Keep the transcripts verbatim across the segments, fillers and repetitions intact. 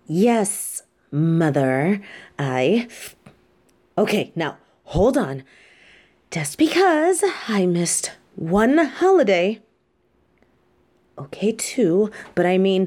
Yes, Mother. I. Okay, now, hold on. Just because I missed one holiday. Okay, two, but I mean.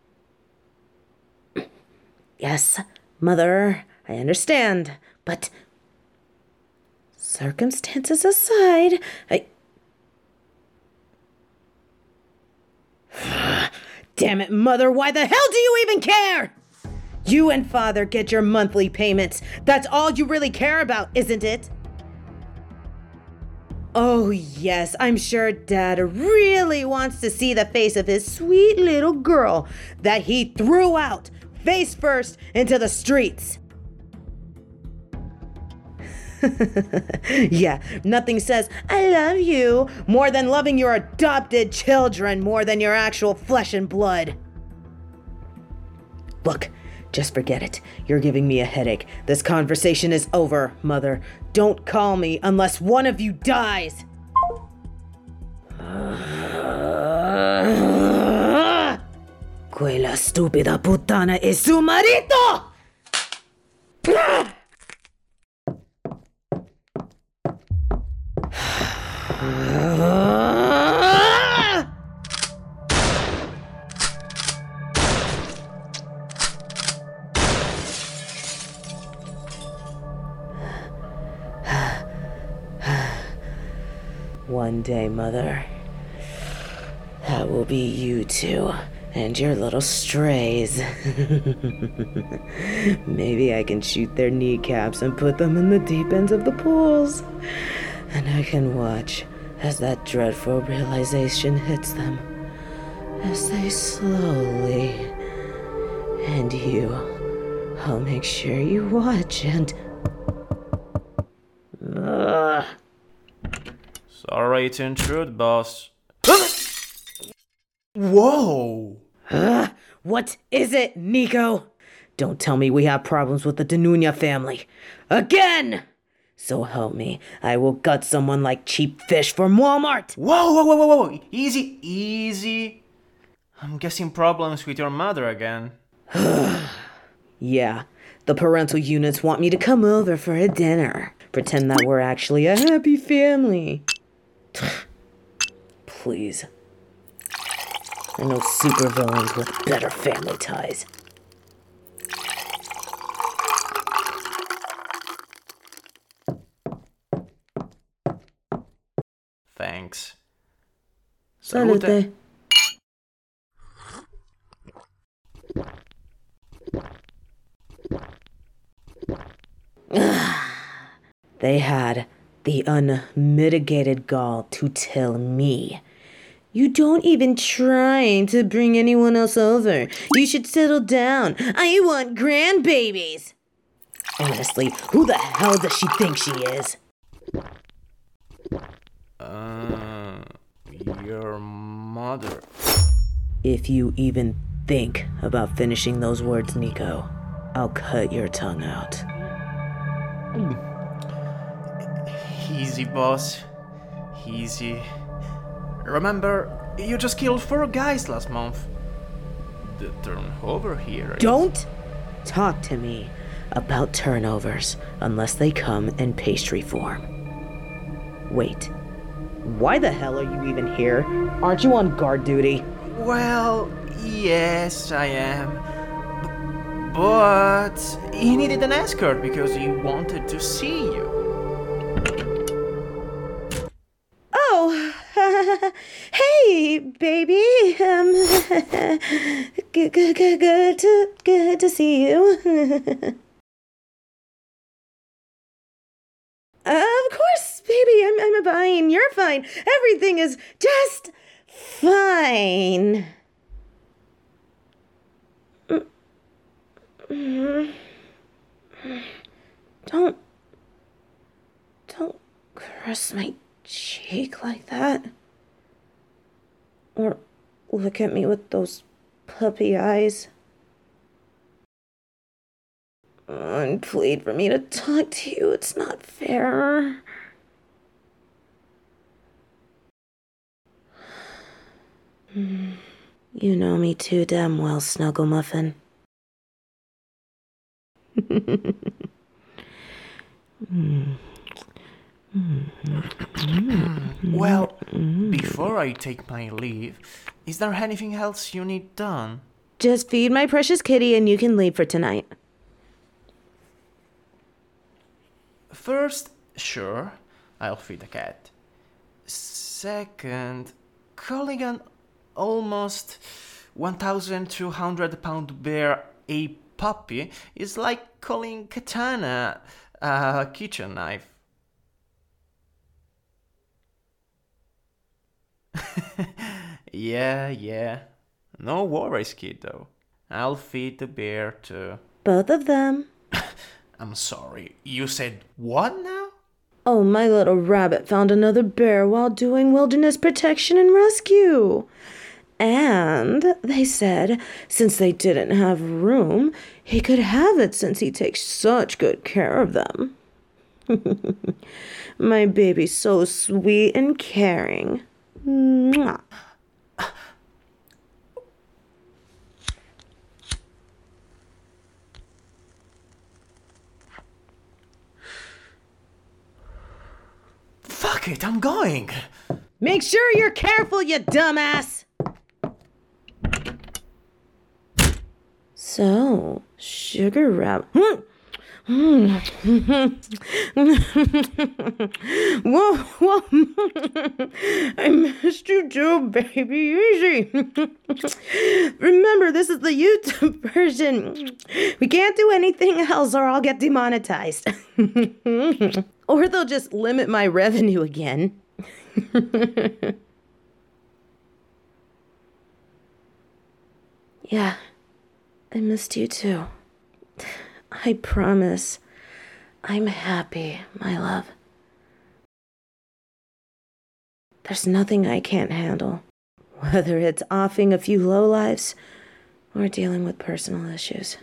Yes, Mother, I understand, but. Circumstances aside, I. Damn it, Mother, why the hell do you even care? You and Father get your monthly payments. That's all you really care about, isn't it? Oh, yes, I'm sure Dad really wants to see the face of his sweet little girl that he threw out, face first, into the streets. Yeah, nothing says, I love you, more than loving your adopted children more than your actual flesh and blood. Look, just forget it. You're giving me a headache. This conversation is over, Mother. Don't call me unless one of you dies. Quella stupida puttana è suo marito! One day, Mother, that will be you two and your little strays. Maybe I can shoot their kneecaps and put them in the deep ends of the pools. And I can watch as that dreadful realization hits them, as they slowly. And you, I'll make sure you watch and... Ugh. Sorry to intrude, boss. Whoa! Uh, what is it, Nico? Don't tell me we have problems with the Danunia family. Again! So help me, I will gut someone like cheap fish from Walmart. Whoa, whoa, whoa, whoa, whoa! Easy, easy. I'm guessing problems with your mother again. Yeah, the parental units want me to come over for a dinner. Pretend that we're actually a happy family. Please. I know supervillains with better family ties. Thanks. Salute. They had the unmitigated gall to tell me, you don't even try to bring anyone else over. You should settle down. I want grandbabies. Honestly, who the hell does she think she is? Uh, your mother. If you even think about finishing those words, Nico, I'll cut your tongue out. Easy, boss. Easy. Remember, you just killed four guys last month. The turnover here is... Don't talk to me about turnovers unless they come in pastry form. Wait, why the hell are you even here? Aren't you on guard duty? Well, yes, I am. B- but he needed an escort because he wanted to see you. Oh, hey, baby. Um, good, good, good, good to, good to see you. Of course, baby, I'm, I'm fine. You're fine. Everything is just fine. Don't, don't caress my cheek like that. Or look at me with those puppy eyes. And plead for me to talk to you. It's not fair. You know me too damn well, Snuggle Muffin. Well, before I take my leave, is there anything else you need done? Just feed my precious kitty and you can leave for tonight. First, sure, I'll feed the cat. Second, calling an almost one thousand two hundred pound bear a puppy is like calling katana a kitchen knife. yeah, yeah. No worries, kiddo. I'll feed the bear too. Both of them. I'm sorry, you said what now? Oh, my little rabbit found another bear while doing wilderness protection and rescue. And they said since they didn't have room, he could have it since he takes such good care of them. My baby's so sweet and caring. Mwah. Fuck it, I'm going. Make sure you're careful, you dumbass. So, Sugar Rabbit. Whoa, whoa. I missed you too, baby. Easy. Remember, this is the YouTube version. We can't do anything else or I'll get demonetized. Or they'll just limit my revenue again. Yeah, I missed you too. I promise. I'm happy, my love. There's nothing I can't handle, whether it's offing a few lowlives or dealing with personal issues.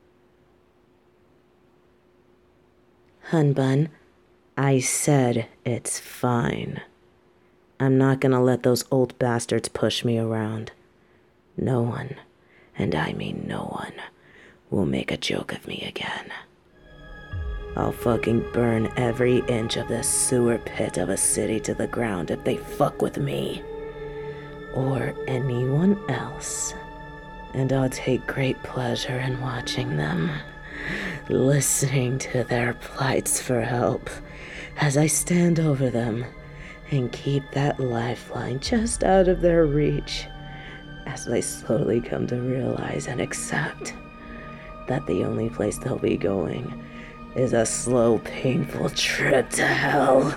Hun Bun, I said it's fine. I'm not gonna let those old bastards push me around. No one, and I mean no one, will make a joke of me again. I'll fucking burn every inch of this sewer pit of a city to the ground if they fuck with me. Or anyone else. And I'll take great pleasure in watching them, listening to their plights for help as I stand over them and keep that lifeline just out of their reach as they slowly come to realize and accept that the only place they'll be going is a slow, painful trip to hell.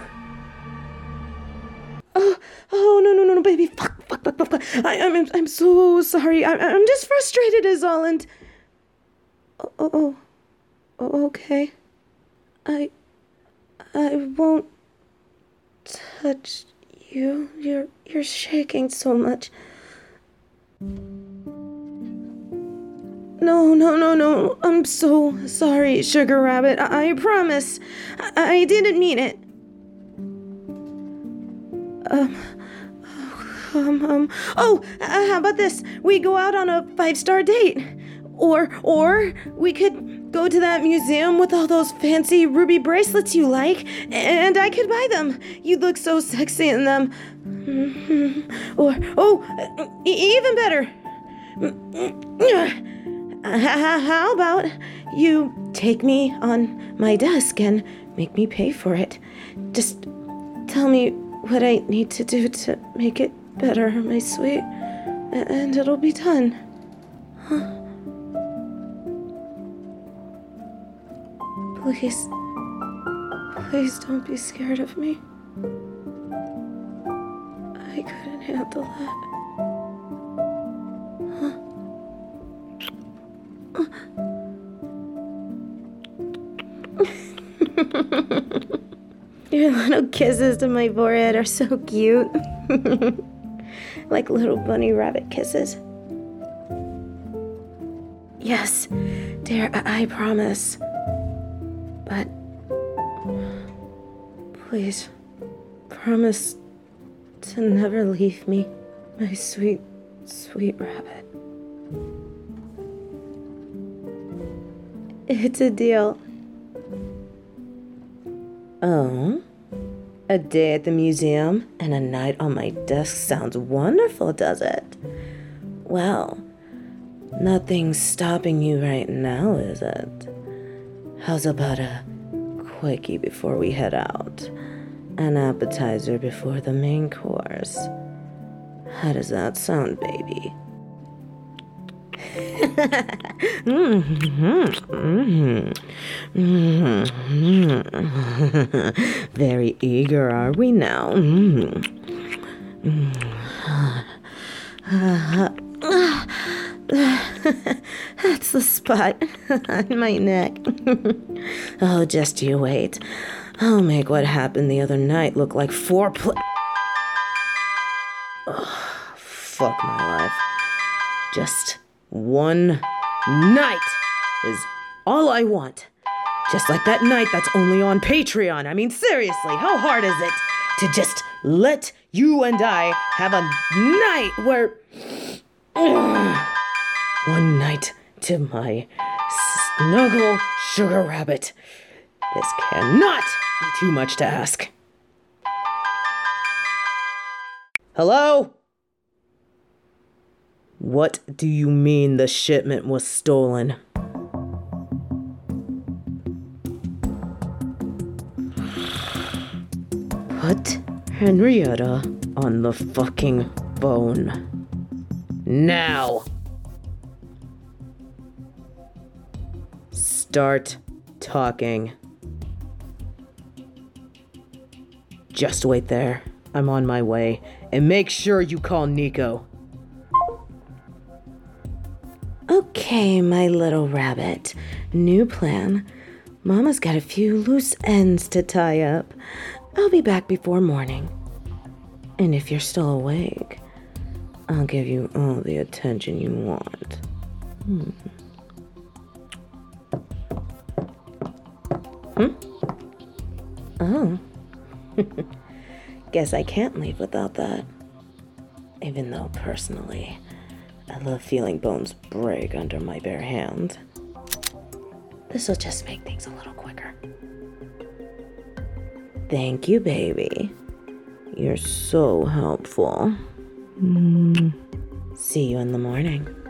Oh, oh no, no, no, no, baby, fuck, fuck, fuck, fuck, fuck. I, I'm, I'm so sorry. I, I'm just frustrated is all, and oh, oh, oh, okay. I, I won't touch you. You're, you're shaking so much. No, no, no, no. I'm so sorry, Sugar Rabbit. I, I promise. I, I didn't mean it. Um, um, um, oh, uh, how about this? We go out on a five-star date. Or, or we could go to that museum with all those fancy ruby bracelets you like, and I could buy them. You'd look so sexy in them. Mm-hmm. Or, oh, e- even better. How about you take me on my desk and make me pay for it? Just tell me what I need to do to make it better, my sweet, and it'll be done. Huh? Please, please don't be scared of me. I couldn't handle that. Your little kisses to my forehead are so cute. Like little bunny rabbit kisses. Yes, dear, I, I promise. But please, promise to never leave me, my sweet, sweet rabbit. It's a deal. Oh? A day at the museum and a night on my desk sounds wonderful, does it? Well, nothing's stopping you right now, is it? How's about a quickie before we head out? An appetizer before the main course. How does that sound, baby? Very eager, are we now? That's the spot on my neck. Oh, just you wait. I'll make what happened the other night look like foreplay. Oh, fuck my life. Just one night is all I want. Just like that night that's only on Patreon. I mean, seriously, how hard is it to just let you and I have a night where... One night to my snuggle sugar rabbit. This cannot be too much to ask. Hello? What do you mean the shipment was stolen? Put Henrietta on the fucking phone. Now! Start talking. Just wait there. I'm on my way. And make sure you call Nico. Okay, my little rabbit. New plan. Mama's got a few loose ends to tie up. I'll be back before morning. And if you're still awake, I'll give you all the attention you want. Hmm. Hmm? Oh. Guess I can't leave without that. Even though, personally, I love feeling bones break under my bare hand. This'll just make things a little quicker. Thank you, baby. You're so helpful. Mm. See you in the morning.